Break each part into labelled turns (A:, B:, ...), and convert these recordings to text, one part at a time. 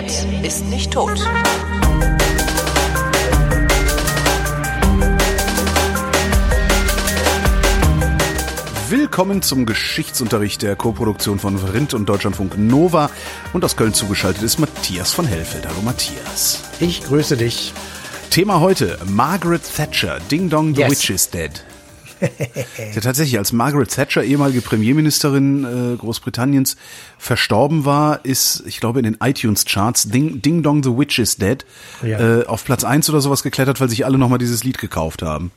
A: Internet ist nicht tot.
B: Willkommen zum Geschichtsunterricht der Koproduktion von Vrindt und Deutschlandfunk Nova. Und aus Köln zugeschaltet ist Matthias von Hellfeld. Hallo Matthias.
C: Ich grüße dich.
B: Thema heute, Margaret Thatcher, Ding Dong, the Witch is dead. Ja, tatsächlich, als Margaret Thatcher, ehemalige Premierministerin Großbritanniens, verstorben war, ist, ich glaube, in den iTunes-Charts Ding Dong, the Witch is Dead auf Platz 1 oder sowas geklettert, weil sich alle nochmal dieses Lied gekauft haben.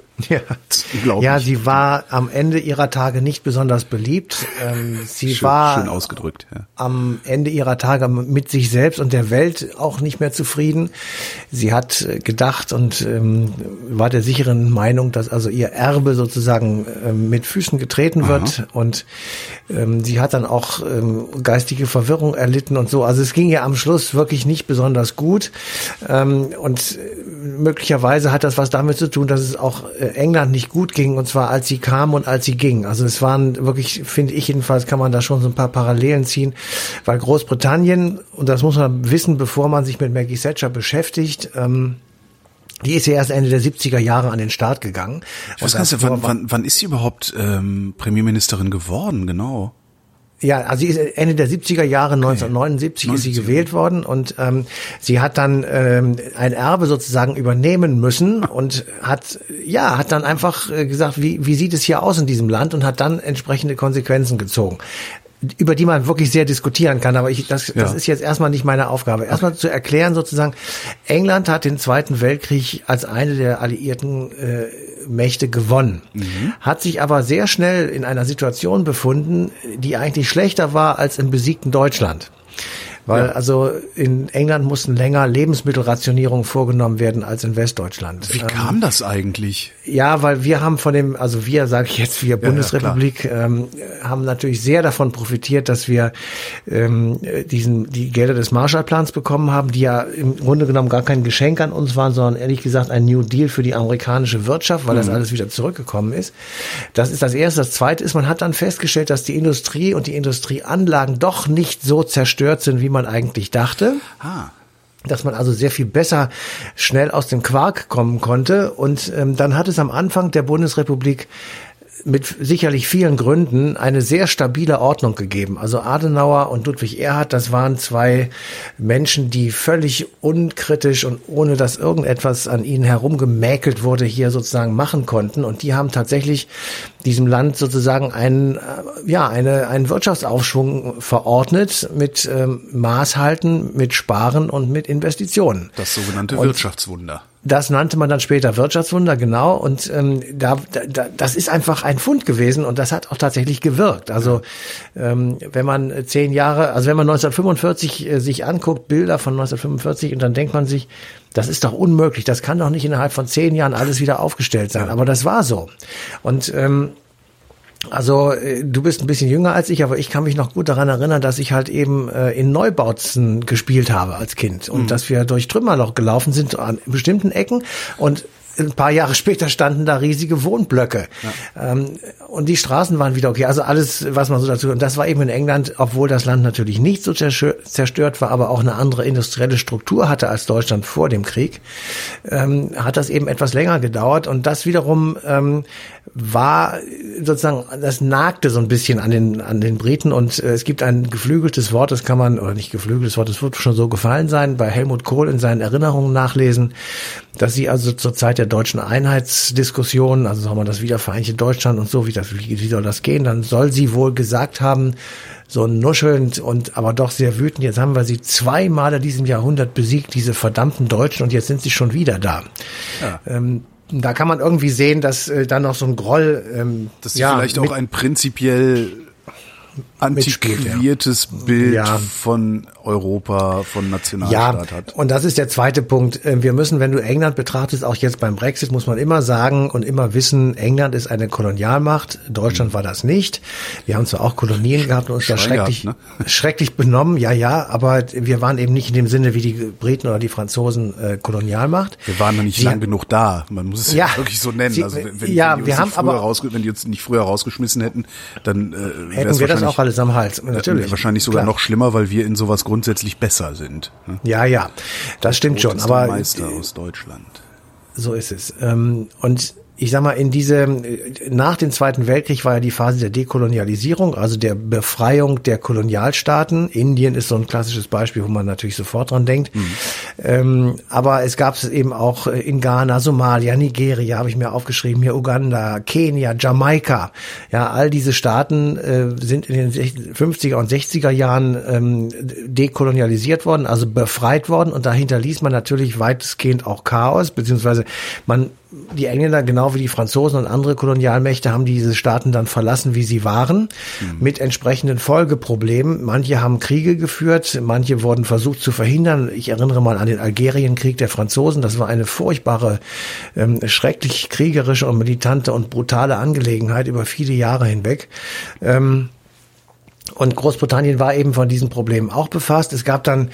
C: Ja, sie war am Ende ihrer Tage nicht besonders beliebt. Sie war
B: schön ausgedrückt, ja.
C: Am Ende ihrer Tage mit sich selbst und der Welt auch nicht mehr zufrieden. Sie hat gedacht und war der sicheren Meinung, dass also ihr Erbe sozusagen mit Füßen getreten wird. Und sie hat dann auch geistige Verwirrung erlitten und so. Also es ging ihr am Schluss wirklich nicht besonders gut. Und möglicherweise hat das was damit zu tun, dass es auch England nicht gut ging, und zwar als sie kam und als sie ging. Also es waren wirklich, finde ich jedenfalls, kann man da schon so ein paar Parallelen ziehen, weil Großbritannien, und das muss man wissen, bevor man sich mit Maggie Thatcher beschäftigt, die ist ja erst Ende der 70er Jahre an den Start gegangen.
B: Ich weiß gar nicht, wann ist sie überhaupt Premierministerin geworden, genau?
C: Ja, also sie ist Ende der 70er Jahre, 1979 ist sie gewählt worden und sie hat dann ein Erbe sozusagen übernehmen müssen und hat dann einfach gesagt, wie sieht es hier aus in diesem Land, und hat dann entsprechende Konsequenzen gezogen, über die man wirklich sehr diskutieren kann, aber das ist jetzt erstmal nicht meine Aufgabe. Erstmal zu erklären sozusagen, England hat den Zweiten Weltkrieg als eine der alliierten Mächte gewonnen, hat sich aber sehr schnell in einer Situation befunden, die eigentlich schlechter war als im besiegten Deutschland. Weil also in England mussten länger Lebensmittelrationierungen vorgenommen werden als in Westdeutschland.
B: Wie kam das eigentlich?
C: Ja, weil wir haben wir Bundesrepublik, haben natürlich sehr davon profitiert, dass wir die Gelder des Marshallplans bekommen haben, die ja im Grunde genommen gar kein Geschenk an uns waren, sondern ehrlich gesagt ein New Deal für die amerikanische Wirtschaft, weil das alles wieder zurückgekommen ist. Das ist das Erste. Das Zweite ist, man hat dann festgestellt, dass die Industrie und die Industrieanlagen doch nicht so zerstört sind, wie man eigentlich dachte. Dass man also sehr viel besser schnell aus dem Quark kommen konnte. Und dann hat es am Anfang der Bundesrepublik mit sicherlich vielen Gründen eine sehr stabile Ordnung gegeben. Also Adenauer und Ludwig Erhard, das waren zwei Menschen, die völlig unkritisch und ohne dass irgendetwas an ihnen herumgemäkelt wurde, hier sozusagen machen konnten. Und die haben tatsächlich diesem Land sozusagen einen Wirtschaftsaufschwung verordnet mit Maßhalten, mit Sparen und mit Investitionen.
B: Das sogenannte Wirtschaftswunder.
C: Das nannte man dann später Wirtschaftswunder, genau. Und das ist einfach ein Fund gewesen und das hat auch tatsächlich gewirkt. Also wenn man 1945 sich anguckt, Bilder von 1945, und dann denkt man sich, das ist doch unmöglich, das kann doch nicht innerhalb von 10 Jahren alles wieder aufgestellt sein. Aber das war so. Und also du bist ein bisschen jünger als ich, aber ich kann mich noch gut daran erinnern, dass ich halt eben in Neubautzen gespielt habe als Kind und dass wir durch Trümmerloch gelaufen sind an bestimmten Ecken, und ein paar Jahre später standen da riesige Wohnblöcke. Ja. Und die Straßen waren wieder okay. Also alles, was man so dazu... Und das war eben in England, obwohl das Land natürlich nicht so zerstört war, aber auch eine andere industrielle Struktur hatte als Deutschland vor dem Krieg, hat das eben etwas länger gedauert. Und das wiederum war sozusagen, das nagte so ein bisschen an den Briten. Und es gibt ein geflügeltes Wort, das kann man, oder nicht geflügeltes Wort, das wird schon so gefallen sein, bei Helmut Kohl in seinen Erinnerungen nachlesen, dass sie also zur Zeit der deutschen Einheitsdiskussion, also sagen wir das wiedervereinigte Deutschland und so, wie soll das gehen, dann soll sie wohl gesagt haben, so nuschelnd und aber doch sehr wütend, jetzt haben wir sie 2-mal in diesem Jahrhundert besiegt, diese verdammten Deutschen, und jetzt sind sie schon wieder da. Ja. Da kann man irgendwie sehen, dass dann noch so ein Groll...
B: dass sie vielleicht auch ein prinzipiell antiquiertes Bild von Europa, von Nationalstaat hat.
C: Und das ist der zweite Punkt. Wir müssen, wenn du England betrachtest, auch jetzt beim Brexit, muss man immer sagen und immer wissen, England ist eine Kolonialmacht, Deutschland war das nicht. Wir haben zwar auch Kolonien gehabt und uns da schrecklich benommen, aber wir waren eben nicht in dem Sinne wie die Briten oder die Franzosen Kolonialmacht.
B: Wir waren noch nicht lang genug da, man muss es wirklich so nennen. Wenn die uns nicht früher rausgeschmissen hätten, dann wäre es wahrscheinlich
C: auch alles am Hals, natürlich.
B: Wahrscheinlich sogar noch schlimmer, weil wir in sowas grundsätzlich besser sind. Ne?
C: Ja, das stimmt schon. Aber
B: Meister aus Deutschland.
C: So ist es. Und ich sag mal, nach dem Zweiten Weltkrieg war ja die Phase der Dekolonialisierung, also der Befreiung der Kolonialstaaten. Indien ist so ein klassisches Beispiel, wo man natürlich sofort dran denkt. Aber es gab es eben auch in Ghana, Somalia, Nigeria, habe ich mir aufgeschrieben, hier Uganda, Kenia, Jamaika. Ja, all diese Staaten sind in den 50er und 60er Jahren dekolonialisiert worden, also befreit worden. Und dahinter ließ man natürlich weitestgehend auch Chaos, beziehungsweise die Engländer, genau wie die Franzosen und andere Kolonialmächte, haben diese Staaten dann verlassen, wie sie waren, mit entsprechenden Folgeproblemen. Manche haben Kriege geführt, manche wurden versucht zu verhindern. Ich erinnere mal an den Algerienkrieg der Franzosen. Das war eine furchtbare, schrecklich kriegerische und militante und brutale Angelegenheit über viele Jahre hinweg. Und Großbritannien war eben von diesen Problemen auch befasst. Es gab dann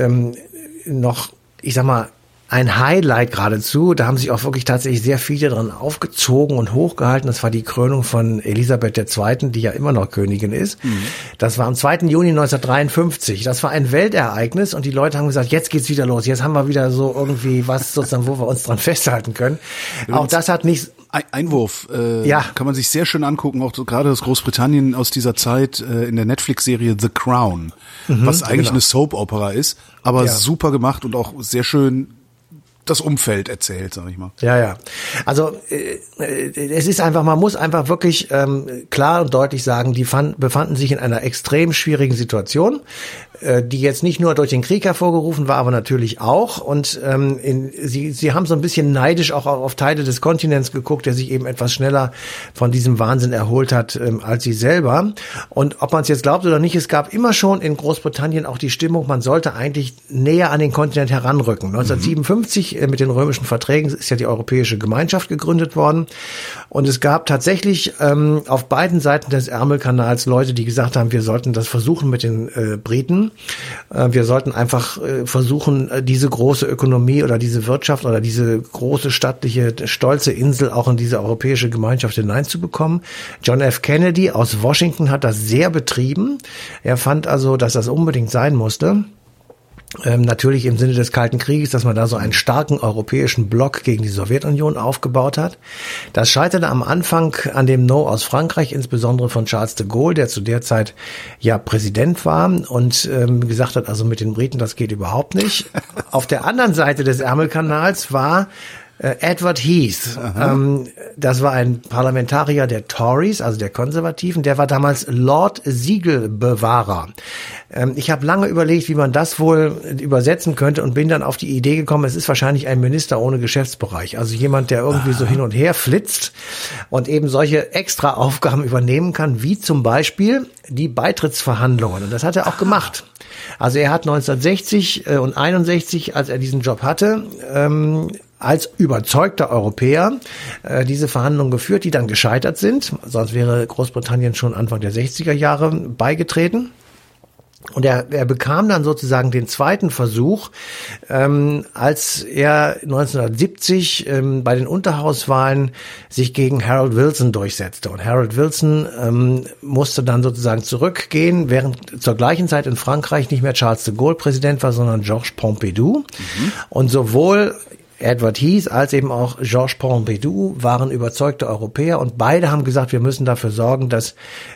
C: noch, ich sag mal, ein Highlight geradezu, da haben sich auch wirklich tatsächlich sehr viele dran aufgezogen und hochgehalten. Das war die Krönung von Elisabeth II., die ja immer noch Königin ist. Das war am 2. Juni 1953. Das war ein Weltereignis und die Leute haben gesagt, jetzt geht's wieder los. Jetzt haben wir wieder so irgendwie was sozusagen, wo wir uns dran festhalten können. Auch das hat nicht...
B: Einwurf, kann man sich sehr schön angucken, auch so gerade das Großbritannien aus dieser Zeit in der Netflix-Serie The Crown, was eigentlich eine Soap-Opera ist, aber super gemacht und auch sehr schön das Umfeld erzählt, sag ich mal.
C: Ja. Also es ist einfach, man muss einfach wirklich klar und deutlich sagen, die befanden sich in einer extrem schwierigen Situation, die jetzt nicht nur durch den Krieg hervorgerufen war, aber natürlich auch. Und sie haben so ein bisschen neidisch auch auf Teile des Kontinents geguckt, der sich eben etwas schneller von diesem Wahnsinn erholt hat als sie selber. Und ob man es jetzt glaubt oder nicht, es gab immer schon in Großbritannien auch die Stimmung, man sollte eigentlich näher an den Kontinent heranrücken. 1957 mit den römischen Verträgen ist ja die Europäische Gemeinschaft gegründet worden. Und es gab tatsächlich auf beiden Seiten des Ärmelkanals Leute, die gesagt haben, wir sollten das versuchen mit den Briten. Wir sollten einfach versuchen, diese große Ökonomie oder diese Wirtschaft oder diese große stattliche, stolze Insel auch in diese europäische Gemeinschaft hineinzubekommen. John F. Kennedy aus Washington hat das sehr betrieben. Er fand also, dass das unbedingt sein musste. Natürlich im Sinne des Kalten Krieges, dass man da so einen starken europäischen Block gegen die Sowjetunion aufgebaut hat. Das scheiterte am Anfang an dem No aus Frankreich, insbesondere von Charles de Gaulle, der zu der Zeit ja Präsident war und gesagt hat, also mit den Briten, das geht überhaupt nicht. Auf der anderen Seite des Ärmelkanals war Edward Heath, das war ein Parlamentarier der Tories, also der Konservativen, der war damals Lord Siegelbewahrer. Ich habe lange überlegt, wie man das wohl übersetzen könnte und bin dann auf die Idee gekommen, es ist wahrscheinlich ein Minister ohne Geschäftsbereich, also jemand, der irgendwie so hin und her flitzt und eben solche extra Aufgaben übernehmen kann, wie zum Beispiel die Beitrittsverhandlungen. Und das hat er auch gemacht. Also er hat 1960 und 61, als er diesen Job hatte, als überzeugter Europäer diese Verhandlungen geführt, die dann gescheitert sind. Sonst wäre Großbritannien schon Anfang der 60er Jahre beigetreten. Und er bekam dann sozusagen den zweiten Versuch, als er 1970 bei den Unterhauswahlen sich gegen Harold Wilson durchsetzte. Und Harold Wilson musste dann sozusagen zurückgehen, während zur gleichen Zeit in Frankreich nicht mehr Charles de Gaulle Präsident war, sondern Georges Pompidou. Und sowohl Edward Heath als eben auch Georges Pompidou waren überzeugte Europäer und beide haben gesagt, wir müssen dafür sorgen, dass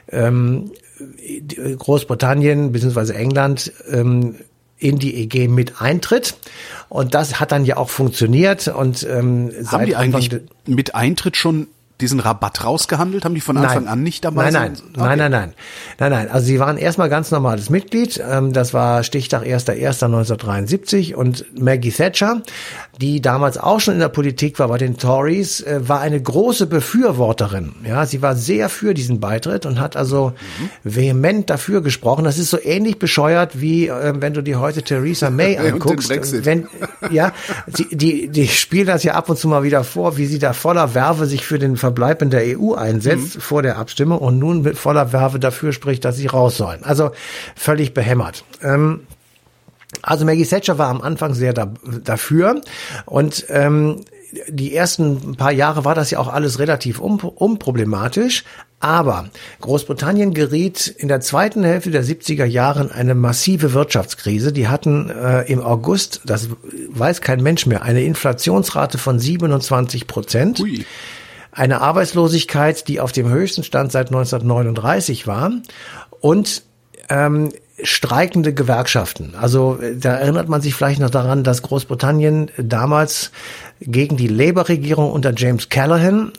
C: Großbritannien bzw. England in die EG mit eintritt. Und das hat dann ja auch funktioniert. Und
B: haben die eigentlich mit Eintritt schon diesen Rabatt rausgehandelt? Haben die von Anfang an nicht dabei sein?
C: Nein. Also sie waren erstmal ganz normales Mitglied. Das war Stichtag 1.1.1973 und Maggie Thatcher, die damals auch schon in der Politik war bei den Tories, war eine große Befürworterin. Ja, sie war sehr für diesen Beitritt und hat also vehement dafür gesprochen. Das ist so ähnlich bescheuert wie wenn du dir heute Theresa May anguckst. Die spielt das ja ab und zu mal wieder vor, wie sie da voller Werbe sich für den Verbleib in der EU einsetzt vor der Abstimmung und nun mit voller Werbe dafür spricht, dass sie raus sollen. Also völlig behämmert. Also Maggie Thatcher war am Anfang sehr dafür und die ersten paar Jahre war das ja auch alles relativ unproblematisch. Aber Großbritannien geriet in der zweiten Hälfte der 70er Jahre in eine massive Wirtschaftskrise. Die hatten im August, das weiß kein Mensch mehr, eine Inflationsrate von 27%. Ui. Eine Arbeitslosigkeit, die auf dem höchsten Stand seit 1939 war. Und streikende Gewerkschaften. Also da erinnert man sich vielleicht noch daran, dass Großbritannien damals gegen die Labour-Regierung unter James Callaghan,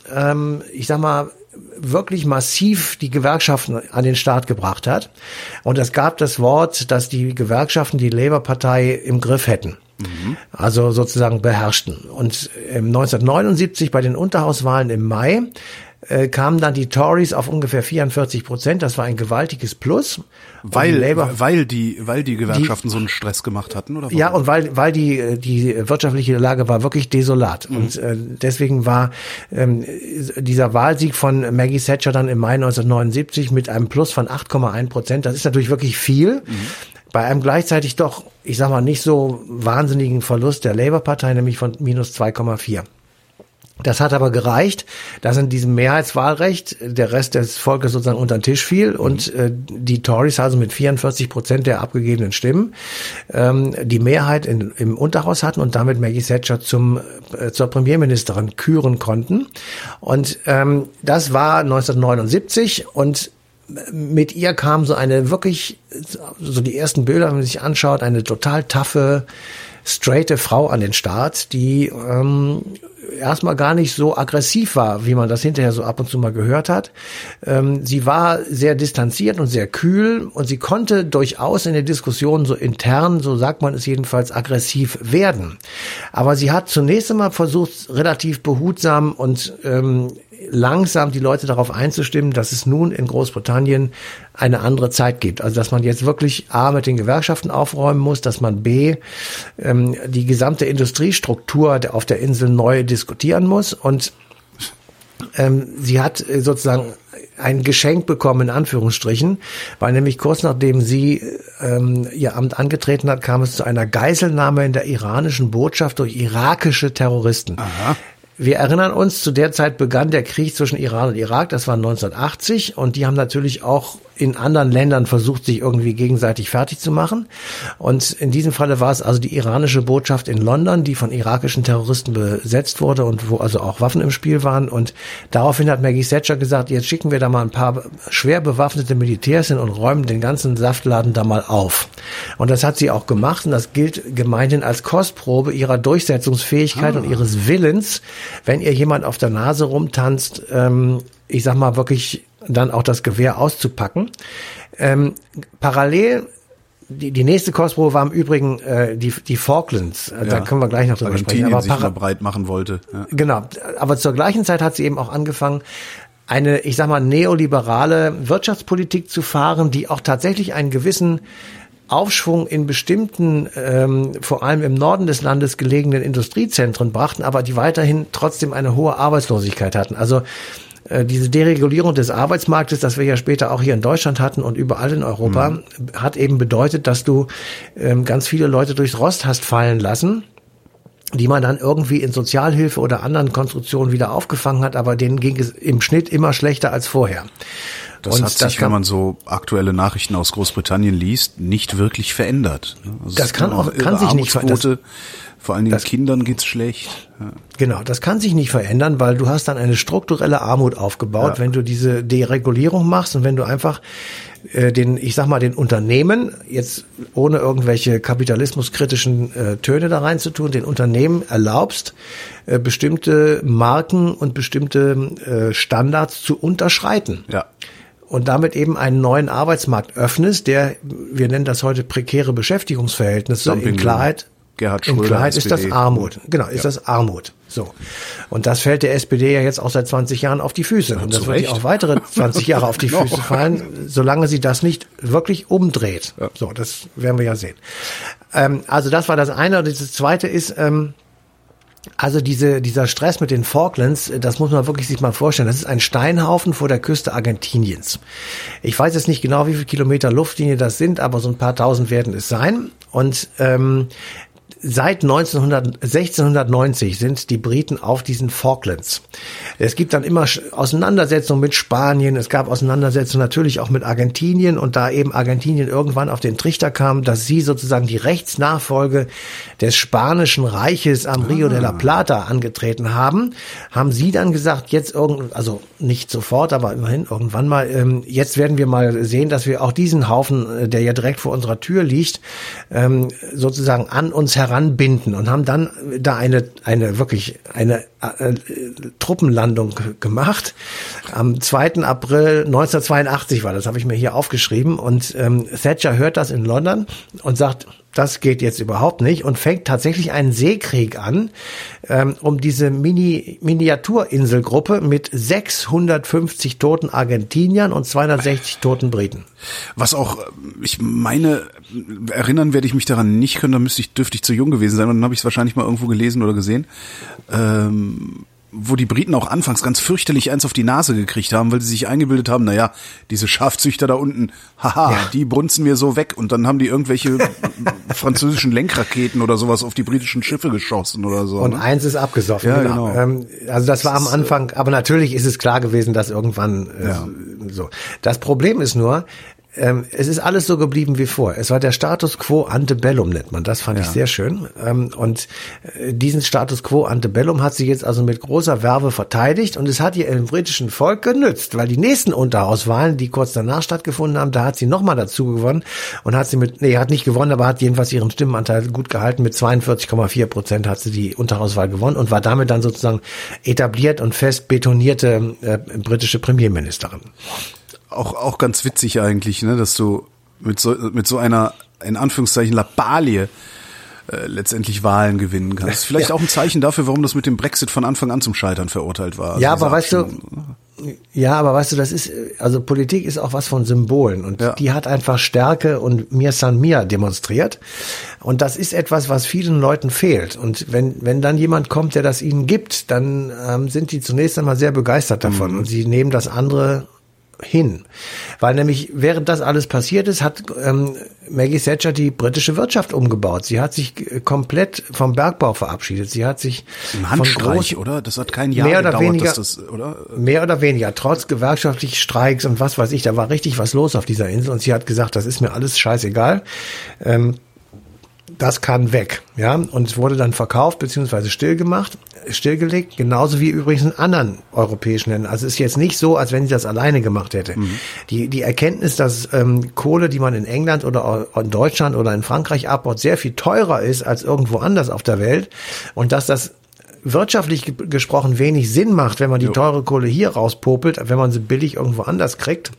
C: wirklich massiv die Gewerkschaften an den Start gebracht hat. Und es gab das Wort, dass die Gewerkschaften die Labour-Partei im Griff hätten. Also sozusagen beherrschten. Und 1979 bei den Unterhauswahlen im Mai kamen dann die Tories auf ungefähr 44%. Das war ein gewaltiges Plus.
B: Weil die Gewerkschaften so einen Stress gemacht hatten, oder?
C: Ja, und weil die wirtschaftliche Lage war wirklich desolat. Und deswegen war dieser Wahlsieg von Maggie Thatcher dann im Mai 1979 mit einem Plus von 8,1%. Das ist natürlich wirklich viel. Bei einem gleichzeitig doch, nicht so wahnsinnigen Verlust der Labour-Partei, nämlich von minus 2,4. Das hat aber gereicht, dass in diesem Mehrheitswahlrecht der Rest des Volkes sozusagen unter den Tisch fiel und die Tories also mit 44% der abgegebenen Stimmen die Mehrheit im Unterhaus hatten und damit Maggie Thatcher zur Premierministerin küren konnten. Und das war 1979 und mit ihr kam so eine wirklich, so die ersten Bilder, wenn man sich anschaut, eine total taffe, straighte Frau an den Start, die erstmal gar nicht so aggressiv war, wie man das hinterher so ab und zu mal gehört hat. Sie war sehr distanziert und sehr kühl und sie konnte durchaus in der Diskussion so intern, so sagt man es jedenfalls, aggressiv werden. Aber sie hat zunächst einmal versucht, relativ behutsam und langsam die Leute darauf einzustimmen, dass es nun in Großbritannien eine andere Zeit gibt. Also dass man jetzt wirklich A, mit den Gewerkschaften aufräumen muss, dass man B, die gesamte Industriestruktur auf der Insel neu diskutieren muss. Und sie hat sozusagen ein Geschenk bekommen, in Anführungsstrichen, weil nämlich kurz nachdem sie ihr Amt angetreten hat, kam es zu einer Geiselnahme in der iranischen Botschaft durch irakische Terroristen. Aha. Wir erinnern uns, zu der Zeit begann der Krieg zwischen Iran und Irak, das war 1980 und die haben natürlich auch in anderen Ländern versucht, sich irgendwie gegenseitig fertig zu machen. Und in diesem Falle war es also die iranische Botschaft in London, die von irakischen Terroristen besetzt wurde und wo also auch Waffen im Spiel waren. Und daraufhin hat Maggie Thatcher gesagt, jetzt schicken wir da mal ein paar schwer bewaffnete Militärs hin und räumen den ganzen Saftladen da mal auf. Und das hat sie auch gemacht und das gilt gemeinhin als Kostprobe ihrer Durchsetzungsfähigkeit und ihres Willens, wenn ihr jemand auf der Nase rumtanzt, wirklich dann auch das Gewehr auszupacken. Parallel, die nächste Kostprobe war im Übrigen die Falklands. Da können wir gleich noch drüber sprechen.
B: Aber sich mal breit machen wollte. Ja.
C: Genau, aber zur gleichen Zeit hat sie eben auch angefangen, eine, neoliberale Wirtschaftspolitik zu fahren, die auch tatsächlich einen gewissen Aufschwung in bestimmten, vor allem im Norden des Landes gelegenen Industriezentren brachten, aber die weiterhin trotzdem eine hohe Arbeitslosigkeit hatten. Also diese Deregulierung des Arbeitsmarktes, das wir ja später auch hier in Deutschland hatten und überall in Europa, hat eben bedeutet, dass du ganz viele Leute durchs Rost hast fallen lassen, die man dann irgendwie in Sozialhilfe oder anderen Konstruktionen wieder aufgefangen hat, aber denen ging es im Schnitt immer schlechter als vorher.
B: Das hat sich, wenn man so aktuelle Nachrichten aus Großbritannien liest, nicht wirklich verändert. Also
C: das kann sich nicht verändern.
B: Vor allen Dingen Kindern geht's schlecht. Ja.
C: Genau, das kann sich nicht verändern, weil du hast dann eine strukturelle Armut aufgebaut, wenn du diese Deregulierung machst und wenn du einfach den Unternehmen, jetzt ohne irgendwelche kapitalismuskritischen Töne da reinzutun, den Unternehmen erlaubst, bestimmte Marken und bestimmte Standards zu unterschreiten. Ja. Und damit eben einen neuen Arbeitsmarkt öffnest, wir nennen das heute prekäre Beschäftigungsverhältnisse, in Klarheit.
B: Gerhard Schröder,
C: in Klarheit ist das Armut. Genau, ist das Armut. So. Und das fällt der SPD ja jetzt auch seit 20 Jahren auf die Füße. Und das wird ihr auch weitere 20 Jahre auf die Füße fallen, solange sie das nicht wirklich umdreht. Ja. So, das werden wir ja sehen. Also das war das eine. Und das zweite ist, dieser Stress mit den Falklands, das muss man wirklich sich mal vorstellen. Das ist ein Steinhaufen vor der Küste Argentiniens. Ich weiß jetzt nicht genau, wie viele Kilometer Luftlinie das sind, aber so ein paar tausend werden es sein. Und Seit 1690 sind die Briten auf diesen Falklands. Es gibt dann immer Auseinandersetzungen mit Spanien, es gab Auseinandersetzungen natürlich auch mit Argentinien und da eben Argentinien irgendwann auf den Trichter kam, dass sie sozusagen die Rechtsnachfolge des Spanischen Reiches am Rio de la Plata angetreten haben sie dann gesagt, jetzt also nicht sofort, aber immerhin irgendwann mal, jetzt werden wir mal sehen, dass wir auch diesen Haufen, der ja direkt vor unserer Tür liegt, sozusagen an uns heranbinden und haben dann da eine Truppenlandung gemacht. Am 2. April 1982 war das, habe ich mir hier aufgeschrieben und Thatcher hört das in London und sagt, das geht jetzt überhaupt nicht und fängt tatsächlich einen Seekrieg an, um diese Miniaturinselgruppe mit 650 toten Argentiniern und 260 toten Briten.
B: Was auch, ich meine, erinnern werde ich mich daran nicht können, da dürfte ich zu jung gewesen sein und dann habe ich es wahrscheinlich mal irgendwo gelesen oder gesehen. Wo die Briten auch anfangs ganz fürchterlich eins auf die Nase gekriegt haben, weil sie sich eingebildet haben, naja, diese Schafzüchter da unten, die brunzen mir so weg und dann haben die irgendwelche französischen Lenkraketen oder sowas auf die britischen Schiffe geschossen oder so.
C: Und eins ist abgesoffen.
B: Ja, genau.
C: Also das war am Anfang, aber natürlich ist es klar gewesen, dass irgendwann so. Das Problem ist nur, es ist alles so geblieben wie vor. Es war der Status quo ante bellum, nennt man. Das fand ich sehr schön. Und diesen Status quo ante bellum hat sie jetzt also mit großer Verve verteidigt und es hat ihr im britischen Volk genützt, weil die nächsten Unterhauswahlen, die kurz danach stattgefunden haben, da hat sie nochmal dazu gewonnen und hat nicht gewonnen, aber hat jedenfalls ihren Stimmenanteil gut gehalten. Mit 42,4% hat sie die Unterhauswahl gewonnen und war damit dann sozusagen etabliert und fest betonierte britische Premierministerin.
B: Auch ganz witzig eigentlich, ne, dass du mit so einer, in Anführungszeichen, Lappalie letztendlich Wahlen gewinnen kannst. Vielleicht auch ein Zeichen dafür, warum das mit dem Brexit von Anfang an zum Scheitern verurteilt war.
C: Ja, aber weißt du, das ist, also Politik ist auch was von Symbolen und die hat einfach Stärke und mir san mir demonstriert und das ist etwas, was vielen Leuten fehlt und wenn dann jemand kommt, der das ihnen gibt, dann sind die zunächst einmal sehr begeistert davon und sie nehmen das andere hin. Weil nämlich, während das alles passiert ist, hat Maggie Thatcher die britische Wirtschaft umgebaut. Sie hat sich komplett vom Bergbau verabschiedet. Sie hat sich
B: im Handstreich, oder? Das hat kein Jahr gedauert, oder?
C: Mehr oder weniger, trotz gewerkschaftlichen Streiks und was weiß ich, da war richtig was los auf dieser Insel und sie hat gesagt, das ist mir alles scheißegal. Das kann weg, ja, und es wurde dann verkauft bzw. stillgelegt, genauso wie übrigens in anderen europäischen Ländern. Also es ist jetzt nicht so, als wenn sie das alleine gemacht hätte. Die Erkenntnis, dass Kohle, die man in England oder in Deutschland oder in Frankreich abbaut, sehr viel teurer ist als irgendwo anders auf der Welt und dass das wirtschaftlich gesprochen wenig Sinn macht, wenn man die teure Kohle hier rauspopelt, wenn man sie billig irgendwo anders kriegt.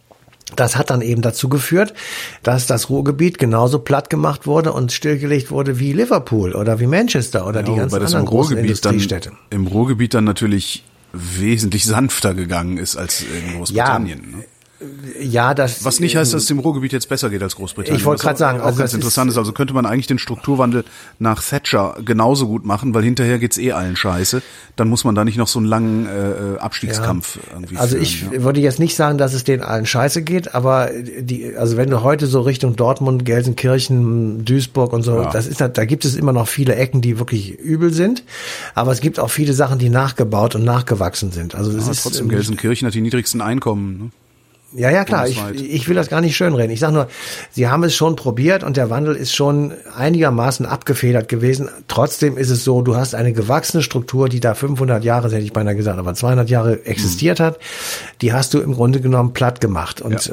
C: Das hat dann eben dazu geführt, dass das Ruhrgebiet genauso platt gemacht wurde und stillgelegt wurde wie Liverpool oder wie Manchester oder die ganzen anderen großen Industriestädte.
B: Im Ruhrgebiet dann natürlich wesentlich sanfter gegangen ist als in Großbritannien.
C: Ja. Ja,
B: was nicht heißt, dass es dem Ruhrgebiet jetzt besser geht als Großbritannien.
C: Ich wollte gerade sagen,
B: also ganz interessant ist, also könnte man eigentlich den Strukturwandel nach Thatcher genauso gut machen, weil hinterher geht's allen scheiße. Dann muss man da nicht noch so einen langen Abstiegskampf irgendwie führen.
C: Also ich würde jetzt nicht sagen, dass es denen allen scheiße geht, aber also wenn du heute so Richtung Dortmund, Gelsenkirchen, Duisburg und so, da gibt es immer noch viele Ecken, die wirklich übel sind, aber es gibt auch viele Sachen, die nachgebaut und nachgewachsen sind. Also das ist
B: trotzdem Gelsenkirchen hat die niedrigsten Einkommen, ne?
C: Ja, klar. Ich will das gar nicht schönreden. Ich sage nur, sie haben es schon probiert und der Wandel ist schon einigermaßen abgefedert gewesen. Trotzdem ist es so, du hast eine gewachsene Struktur, die da 500 Jahre, hätte ich beinahe gesagt, aber 200 Jahre existiert hat. Die hast du im Grunde genommen platt gemacht. Und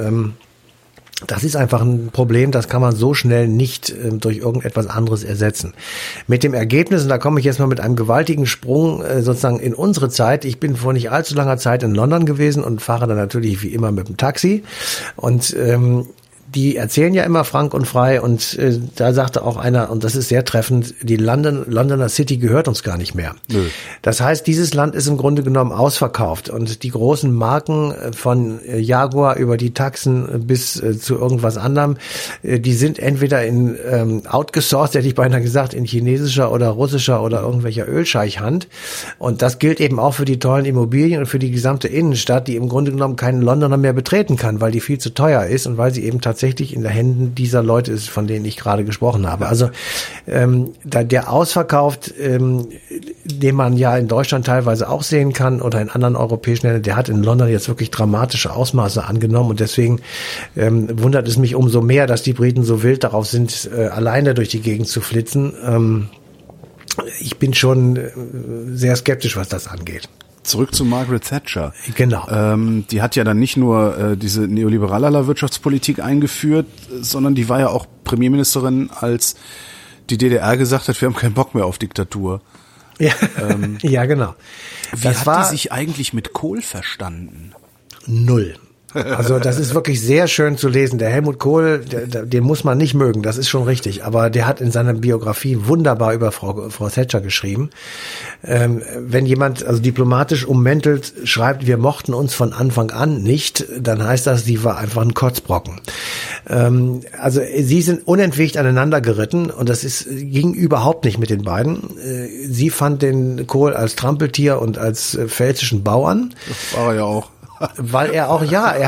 C: das ist einfach ein Problem, das kann man so schnell nicht durch irgendetwas anderes ersetzen. Mit dem Ergebnis, und da komme ich jetzt mal mit einem gewaltigen Sprung sozusagen in unsere Zeit. Ich bin vor nicht allzu langer Zeit in London gewesen und fahre dann natürlich wie immer mit dem Taxi. Und die erzählen ja immer frank und frei und da sagte auch einer, und das ist sehr treffend, die Londoner City gehört uns gar nicht mehr. Nö. Das heißt, dieses Land ist im Grunde genommen ausverkauft und die großen Marken von Jaguar über die Taxen bis zu irgendwas anderem, die sind entweder in outgesourced, hätte ich beinahe gesagt, in chinesischer oder russischer oder irgendwelcher Ölscheichhand und das gilt eben auch für die tollen Immobilien und für die gesamte Innenstadt, die im Grunde genommen keinen Londoner mehr betreten kann, weil die viel zu teuer ist und weil sie eben tatsächlich tatsächlich in den Händen dieser Leute ist, von denen ich gerade gesprochen habe. Also da der Ausverkauf, den man ja in Deutschland teilweise auch sehen kann oder in anderen europäischen Ländern, der hat in London jetzt wirklich dramatische Ausmaße angenommen und deswegen wundert es mich umso mehr, dass die Briten so wild darauf sind, alleine durch die Gegend zu flitzen. Ich bin schon sehr skeptisch, was das angeht.
B: Zurück zu Margaret Thatcher.
C: Genau.
B: Die hat ja dann nicht nur diese neoliberale Wirtschaftspolitik eingeführt, sondern die war ja auch Premierministerin, als die DDR gesagt hat, wir haben keinen Bock mehr auf Diktatur.
C: Ja, ja genau.
B: Wie hat die sich eigentlich mit Kohl verstanden?
C: Null. Also das ist wirklich sehr schön zu lesen. Der Helmut Kohl, den muss man nicht mögen, das ist schon richtig. Aber der hat in seiner Biografie wunderbar über Frau Thatcher geschrieben. Wenn jemand also diplomatisch ummäntelt schreibt, wir mochten uns von Anfang an nicht, dann heißt das, sie war einfach ein Kotzbrocken. Also sie sind unentwegt aneinander geritten und ging überhaupt nicht mit den beiden. Sie fand den Kohl als Trampeltier und als pfälzischen Bauern.
B: Das war er ja auch.
C: Weil er auch, er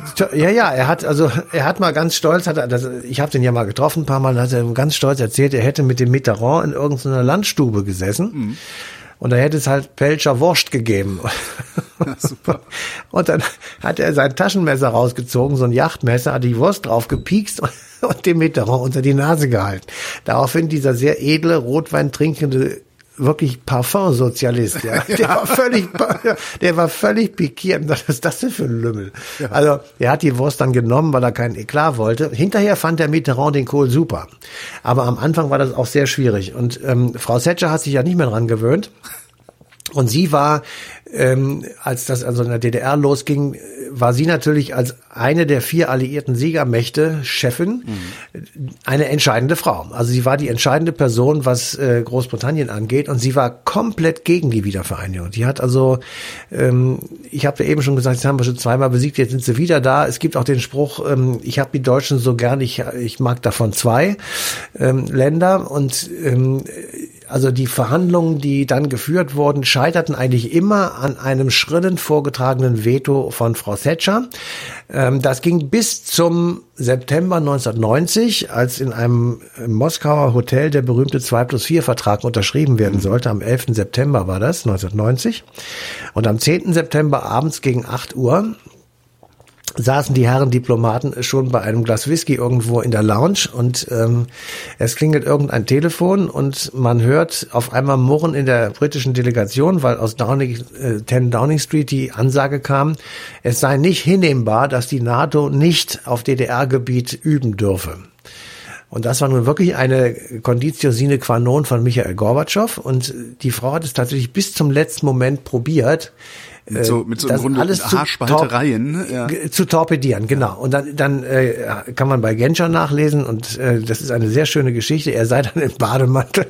C: hat mal ganz stolz, ich habe den ja mal getroffen ein paar Mal, hat er ganz stolz erzählt, er hätte mit dem Mitterrand in irgendeiner Landstube gesessen. Mhm. Und da hätte es halt Pelcher Wurst gegeben.
B: Ja, super.
C: Und dann hat er sein Taschenmesser rausgezogen, so ein Yachtmesser, hat die Wurst drauf gepiekst und dem Mitterrand unter die Nase gehalten. Daraufhin dieser sehr edle, Rotwein trinkende, wirklich Parfum-Sozialist, ja. Der war völlig pikiert. Was ist das denn für ein Lümmel? Ja. Also, er hat die Wurst dann genommen, weil er keinen Eklat wollte. Hinterher fand der Mitterrand den Kohl super. Aber am Anfang war das auch sehr schwierig. Und Frau Thatcher hat sich ja nicht mehr dran gewöhnt. Und sie war, als das also in der DDR losging, war sie natürlich als eine der 4 alliierten Siegermächte Chefin, eine entscheidende Frau. Also sie war die entscheidende Person, was Großbritannien angeht, und sie war komplett gegen die Wiedervereinigung. Die hat also, ich habe ja eben schon gesagt, jetzt haben wir schon 2-mal besiegt, jetzt sind sie wieder da. Es gibt auch den Spruch, ich habe die Deutschen so gern, ich mag davon 2 Länder, und also die Verhandlungen, die dann geführt wurden, scheiterten eigentlich immer an einem schrillen vorgetragenen Veto von Frau Thatcher. Das ging bis zum September 1990, als in einem Moskauer Hotel der berühmte 2+4-Vertrag unterschrieben werden sollte. Am 11. September war das, 1990. Und am 10. September abends gegen 8 Uhr saßen die Herren Diplomaten schon bei einem Glas Whisky irgendwo in der Lounge, und es klingelt irgendein Telefon und man hört auf einmal Murren in der britischen Delegation, weil aus 10 Downing Street die Ansage kam, es sei nicht hinnehmbar, dass die NATO nicht auf DDR-Gebiet üben dürfe. Und das war nun wirklich eine Conditio sine qua non von Michael Gorbatschow, und die Frau hat es tatsächlich bis zum letzten Moment probiert,
B: mit so im Grunde alles Haarspaltereien
C: zu torpedieren, genau. Und dann kann man bei Genscher nachlesen, und das ist eine sehr schöne Geschichte. Er sei dann im Bademantel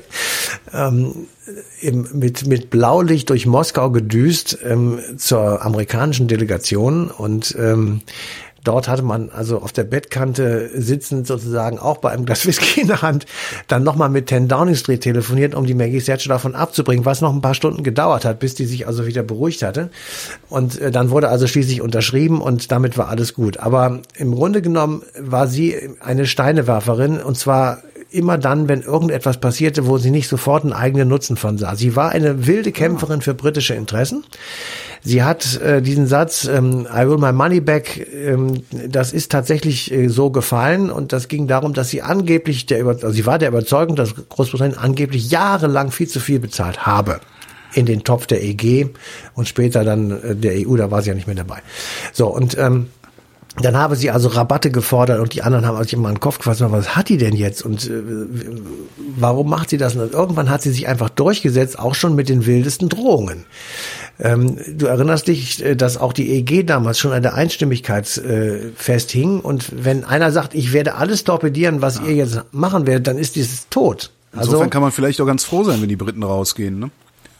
C: mit Blaulicht durch Moskau gedüst zur amerikanischen Delegation, und dort hatte man also auf der Bettkante sitzend sozusagen auch bei einem Glas Whisky in der Hand dann nochmal mit 10 Downing Street telefoniert, um die Maggie Thatcher davon abzubringen, was noch ein paar Stunden gedauert hat, bis die sich also wieder beruhigt hatte. Und dann wurde also schließlich unterschrieben, und damit war alles gut. Aber im Grunde genommen war sie eine Steinewerferin, und zwar immer dann, wenn irgendetwas passierte, wo sie nicht sofort einen eigenen Nutzen von sah. Sie war eine wilde Kämpferin für britische Interessen. Sie hat diesen Satz, I will my money back, das ist tatsächlich so gefallen, und das ging darum, dass sie angeblich, sie war der Überzeugung, dass Großbritannien angeblich jahrelang viel zu viel bezahlt habe in den Topf der EG und später dann der EU, da war sie ja nicht mehr dabei. So, und dann habe sie also Rabatte gefordert, und die anderen haben sich immer an den Kopf gefasst, was hat die denn jetzt und warum macht sie das? Und irgendwann hat sie sich einfach durchgesetzt, auch schon mit den wildesten Drohungen. Du erinnerst dich, dass auch die EG damals schon an der Einstimmigkeit festhing, und wenn einer sagt, ich werde alles torpedieren, was ihr jetzt machen werdet, dann ist dieses tot.
B: Insofern kann man vielleicht auch ganz froh sein, wenn die Briten rausgehen, ne?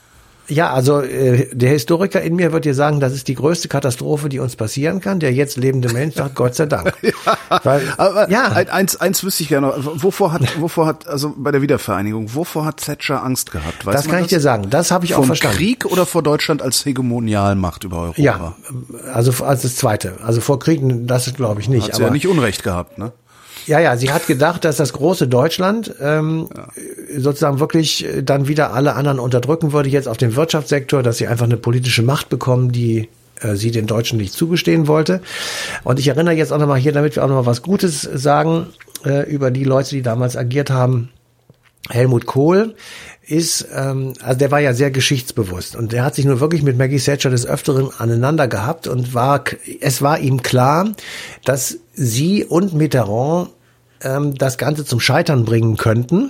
C: Ja, also der Historiker in mir wird dir sagen, das ist die größte Katastrophe, die uns passieren kann. Der jetzt lebende Mensch sagt, Gott sei Dank.
B: Aber eins wüsste ich gerne noch. Wovor hat, also bei der Wiedervereinigung, wovor hat Thatcher Angst gehabt?
C: Das kann ich dir sagen. Das habe ich auch verstanden.
B: Vor Krieg oder vor Deutschland als Hegemonialmacht über Europa?
C: Ja, also als das Zweite. Also vor Krieg, das glaube ich nicht.
B: Hat sie ja nicht Unrecht gehabt, ne?
C: Ja, sie hat gedacht, dass das große Deutschland sozusagen wirklich dann wieder alle anderen unterdrücken würde, jetzt auf dem Wirtschaftssektor, dass sie einfach eine politische Macht bekommen, die sie den Deutschen nicht zugestehen wollte. Und ich erinnere jetzt auch nochmal hier, damit wir auch nochmal was Gutes sagen über die Leute, die damals agiert haben. Helmut Kohl ist, also der war ja sehr geschichtsbewusst und der hat sich nur wirklich mit Maggie Thatcher des Öfteren aneinander gehabt und es war ihm klar, dass sie und Mitterrand das Ganze zum Scheitern bringen könnten.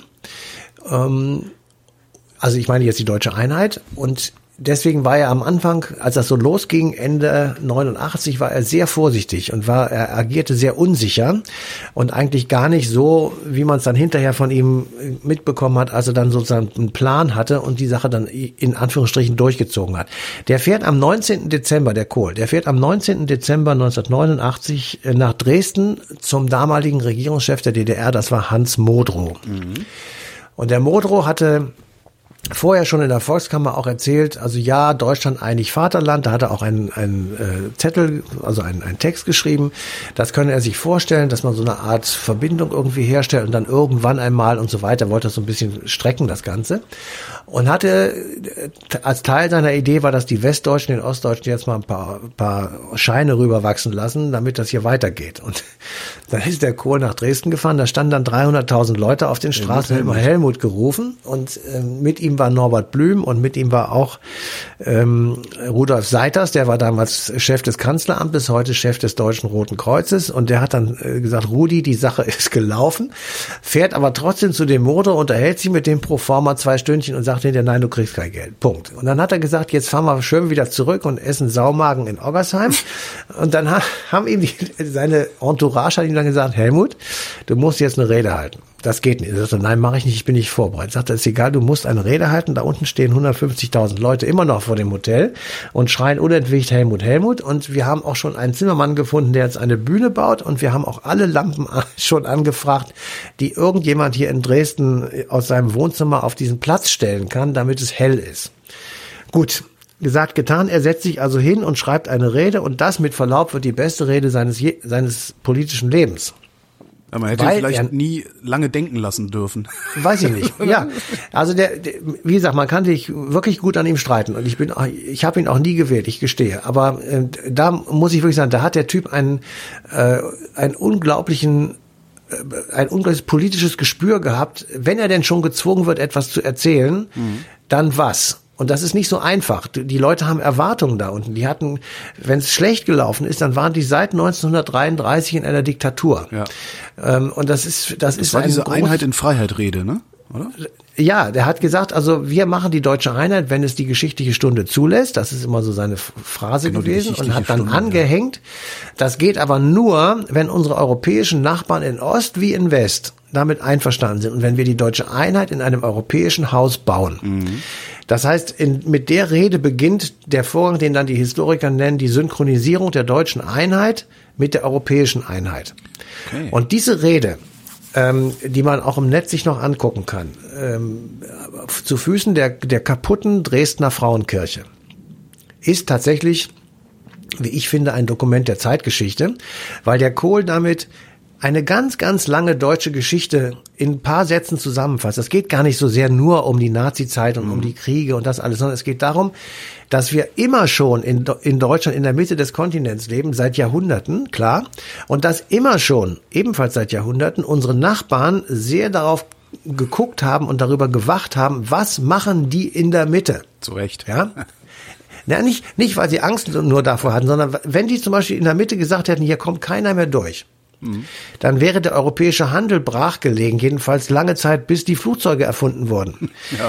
C: Also ich meine jetzt die deutsche Einheit und deswegen war er am Anfang, als das so losging, Ende 89, war er sehr vorsichtig und er agierte sehr unsicher und eigentlich gar nicht so, wie man es dann hinterher von ihm mitbekommen hat, als er dann sozusagen einen Plan hatte und die Sache dann in Anführungsstrichen durchgezogen hat. Der fährt am 19. Dezember, der Kohl, der fährt am 19. Dezember 1989 nach Dresden zum damaligen Regierungschef der DDR, das war Hans Modrow. Mhm. Und der Modrow hatte vorher schon in der Volkskammer auch erzählt, also ja, Deutschland einig Vaterland, da hat er auch einen Zettel, also einen Text geschrieben, das könne er sich vorstellen, dass man so eine Art Verbindung irgendwie herstellt und dann irgendwann einmal und so weiter, wollte das so ein bisschen strecken, das Ganze. Und hatte, als Teil seiner Idee war, dass die Westdeutschen den Ostdeutschen jetzt mal ein paar Scheine rüberwachsen lassen, damit das hier weitergeht. Und dann ist der Kohl nach Dresden gefahren, da standen dann 300.000 Leute auf den Straßen, immer Helmut gerufen und mit ihm war Norbert Blüm und mit ihm war auch Rudolf Seiters, der war damals Chef des Kanzleramtes, heute Chef des Deutschen Roten Kreuzes und der hat dann gesagt, Rudi, die Sache ist gelaufen, fährt aber trotzdem zu dem Modrow, unterhält sich mit dem pro forma 2 Stündchen und sagt hinterher, nein, du kriegst kein Geld. Punkt. Und dann hat er gesagt, jetzt fahren wir schön wieder zurück und essen Saumagen in Oggersheim. Und dann haben ihm seine Entourage hat ihm dann gesagt, Helmut, du musst jetzt eine Rede halten. Das geht nicht. Er sagte, nein, mache ich nicht, ich bin nicht vorbereitet. Er sagte, ist egal, du musst eine Rede halten. Da unten stehen 150.000 Leute immer noch vor dem Hotel und schreien unentwegt Helmut, Helmut. Und wir haben auch schon einen Zimmermann gefunden, der jetzt eine Bühne baut. Und wir haben auch alle Lampen schon angefragt, die irgendjemand hier in Dresden aus seinem Wohnzimmer auf diesen Platz stellen kann, damit es hell ist. Gut. Gesagt, getan. Er setzt sich also hin und schreibt eine Rede. Und das mit Verlaub wird die beste Rede seines politischen Lebens.
B: Ja, man hätte ihn vielleicht nie lange denken lassen dürfen.
C: Weiß ich nicht. Ja, also wie gesagt, man kann sich wirklich gut an ihm streiten und ich habe ihn auch nie gewählt, ich gestehe. Aber da muss ich wirklich sagen, da hat der Typ ein unglaubliches politisches Gespür gehabt. Wenn er denn schon gezwungen wird, etwas zu erzählen, dann was? Und das ist nicht so einfach. Die Leute haben Erwartungen da unten. Die hatten, wenn es schlecht gelaufen ist, dann waren die seit 1933 in einer Diktatur. Ja. Und das
B: war diese Einheit in Freiheit Rede, ne? Oder?
C: Ja, der hat gesagt, also wir machen die deutsche Einheit, wenn es die geschichtliche Stunde zulässt. Das ist immer so seine Phrase gewesen und hat dann Stunde, angehängt. Ja. Das geht aber nur, wenn unsere europäischen Nachbarn in Ost wie in West damit einverstanden sind und wenn wir die deutsche Einheit in einem europäischen Haus bauen. Mhm. Das heißt, mit der Rede beginnt der Vorgang, den dann die Historiker nennen, die Synchronisierung der deutschen Einheit mit der europäischen Einheit. Okay. Und diese Rede, die man auch im Netz sich noch angucken kann, zu Füßen der kaputten Dresdner Frauenkirche, ist tatsächlich, wie ich finde, ein Dokument der Zeitgeschichte, weil der Kohl damit eine ganz, ganz lange deutsche Geschichte in ein paar Sätzen zusammenfasst. Es geht gar nicht so sehr nur um die Nazi-Zeit und um die Kriege und das alles, sondern es geht darum, dass wir immer schon in Deutschland in der Mitte des Kontinents leben, seit Jahrhunderten, klar, und dass immer schon, ebenfalls seit Jahrhunderten, unsere Nachbarn sehr darauf geguckt haben und darüber gewacht haben, was machen die in der Mitte.
B: Zu Recht.
C: Ja. Ja, nicht, weil sie Angst nur davor hatten, sondern wenn die zum Beispiel in der Mitte gesagt hätten, hier kommt keiner mehr durch, dann wäre der europäische Handel brachgelegen, jedenfalls lange Zeit, bis die Flugzeuge erfunden wurden.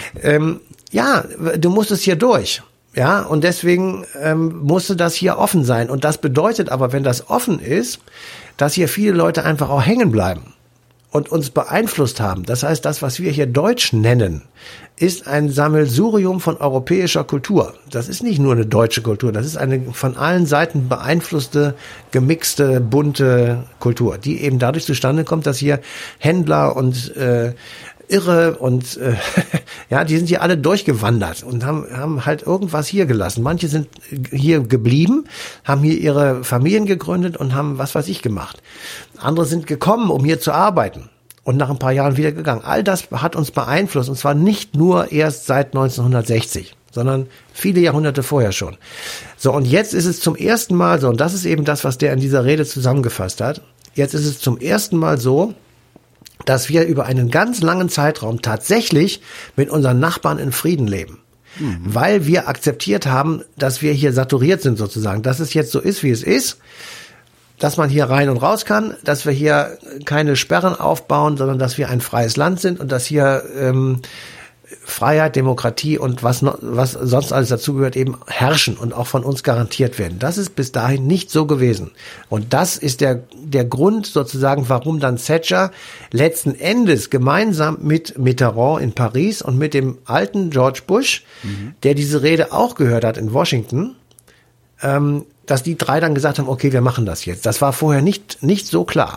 C: Ja, du musstest hier durch. Ja, und deswegen musste das hier offen sein. Und das bedeutet aber, wenn das offen ist, dass hier viele Leute einfach auch hängen bleiben. und uns beeinflusst haben. Das heißt, das, was wir hier Deutsch nennen, ist ein Sammelsurium von europäischer Kultur. Das ist nicht nur eine deutsche Kultur, das ist eine von allen Seiten beeinflusste, gemixte, bunte Kultur, die eben dadurch zustande kommt, dass hier Händler und Irre und ja, die sind hier alle durchgewandert und haben halt irgendwas hier gelassen. Manche sind hier geblieben, haben hier ihre Familien gegründet und haben was weiß ich gemacht. Andere sind gekommen, um hier zu arbeiten und nach ein paar Jahren wieder gegangen. All das hat uns beeinflusst und zwar nicht nur erst seit 1960, sondern viele Jahrhunderte vorher schon. So, und jetzt ist es zum ersten Mal so, und das ist eben das, was der in dieser Rede zusammengefasst hat, jetzt ist es zum ersten Mal so, dass wir über einen ganz langen Zeitraum tatsächlich mit unseren Nachbarn in Frieden leben. Weil wir akzeptiert haben, dass wir hier saturiert sind sozusagen, dass es jetzt so ist, wie es ist, dass man hier rein und raus kann, dass wir hier keine Sperren aufbauen, sondern dass wir ein freies Land sind und dass hier Freiheit, Demokratie und was sonst alles dazugehört eben herrschen und auch von uns garantiert werden. Das ist bis dahin nicht so gewesen. Und das ist der Grund sozusagen, warum dann Thatcher letzten Endes gemeinsam mit Mitterrand in Paris und mit dem alten George Bush, der diese Rede auch gehört hat in Washington, dass die drei dann gesagt haben, okay, wir machen das jetzt. Das war vorher nicht so klar.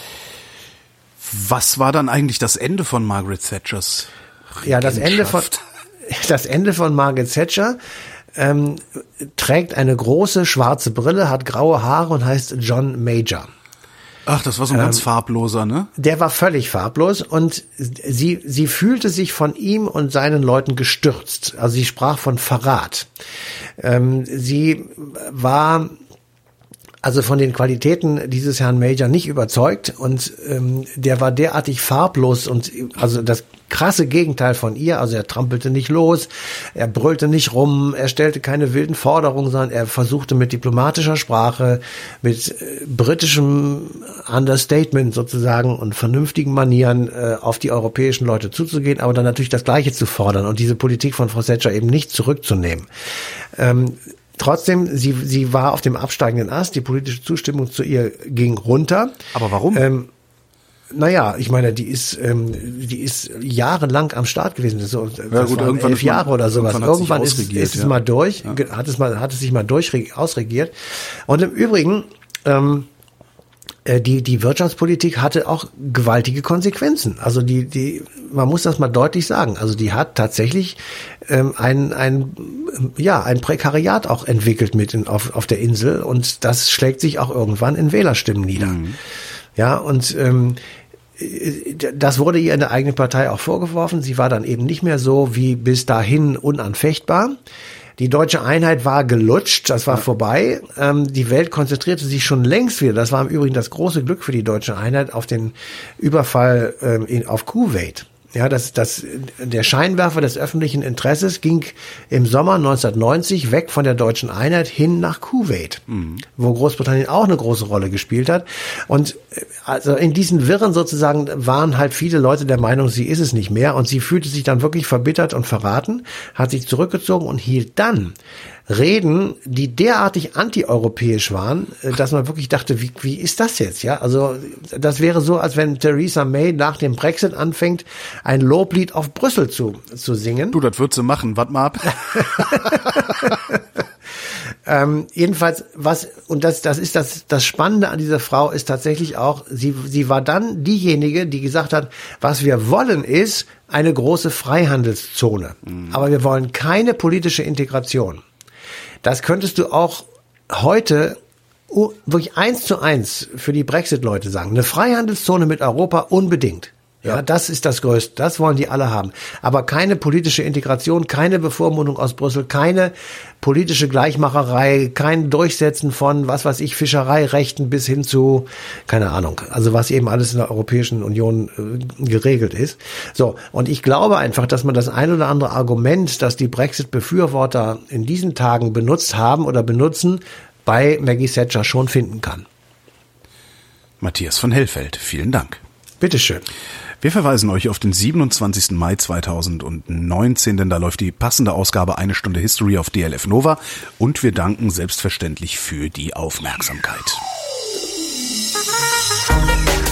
B: Was war dann eigentlich das Ende von Margaret Thatchers?
C: Ja, das Ende von Margaret Thatcher trägt eine große schwarze Brille, hat graue Haare und heißt John Major.
B: Ach, das war so ein ganz farbloser, ne?
C: Der war völlig farblos und sie fühlte sich von ihm und seinen Leuten gestürzt. Also sie sprach von Verrat. Sie war also von den Qualitäten dieses Herrn Major nicht überzeugt und der war derartig farblos und also das krasse Gegenteil von ihr, also er trampelte nicht los, er brüllte nicht rum, er stellte keine wilden Forderungen, sondern er versuchte mit diplomatischer Sprache, mit britischem Understatement sozusagen und vernünftigen Manieren auf die europäischen Leute zuzugehen, aber dann natürlich das Gleiche zu fordern und diese Politik von Frau Thatcher eben nicht zurückzunehmen. Trotzdem, sie war auf dem absteigenden Ast, die politische Zustimmung zu ihr ging runter.
B: Aber warum?
C: Naja, ich meine, die ist jahrelang am Start gewesen. So,
B: ja, gut, irgendwann
C: 11 Jahre oder sowas. Irgendwann ist es mal durch,
B: ja.
C: hat es sich mal ausregiert. Und im Übrigen, die Wirtschaftspolitik hatte auch gewaltige Konsequenzen. Also man muss das mal deutlich sagen. Also die hat tatsächlich ein Prekariat auch entwickelt auf der Insel und das schlägt sich auch irgendwann in Wählerstimmen nieder. Ja, und das wurde ihr in der eigenen Partei auch vorgeworfen. Sie war dann eben nicht mehr so wie bis dahin unanfechtbar. Die deutsche Einheit war gelutscht, das war vorbei. Die Welt konzentrierte sich schon längst wieder, das war im Übrigen das große Glück für die deutsche Einheit, auf den Überfall auf Kuwait. Ja, der Scheinwerfer des öffentlichen Interesses ging im Sommer 1990 weg von der deutschen Einheit hin nach Kuwait, wo Großbritannien auch eine große Rolle gespielt hat. Und also in diesen Wirren sozusagen waren halt viele Leute der Meinung, sie ist es nicht mehr. Und sie fühlte sich dann wirklich verbittert und verraten, hat sich zurückgezogen und hielt dann Reden, die derartig antieuropäisch waren, dass man wirklich dachte, wie ist das jetzt? Ja, also das wäre so, als wenn Theresa May nach dem Brexit anfängt, ein Loblied auf Brüssel zu singen.
B: Du, das würdest du machen, warte mal ab.
C: Jedenfalls, das ist das Spannende an dieser Frau ist tatsächlich auch, sie war dann diejenige, die gesagt hat, was wir wollen ist eine große Freihandelszone. Aber wir wollen keine politische Integration. Das könntest du auch heute wirklich 1:1 für die Brexit-Leute sagen. Eine Freihandelszone mit Europa unbedingt. Ja, das ist das Größte. Das wollen die alle haben. Aber keine politische Integration, keine Bevormundung aus Brüssel, keine politische Gleichmacherei, kein Durchsetzen von, was weiß ich, Fischereirechten bis hin zu, keine Ahnung, also was eben alles in der Europäischen Union geregelt ist. So, und ich glaube einfach, dass man das ein oder andere Argument, das die Brexit-Befürworter in diesen Tagen benutzt haben oder benutzen, bei Maggie Thatcher schon finden kann.
B: Matthias von Hellfeld, vielen Dank.
C: Bitteschön.
B: Wir verweisen euch auf den 27. Mai 2019, denn da läuft die passende Ausgabe 1 Stunde History auf DLF Nova und wir danken selbstverständlich für die Aufmerksamkeit.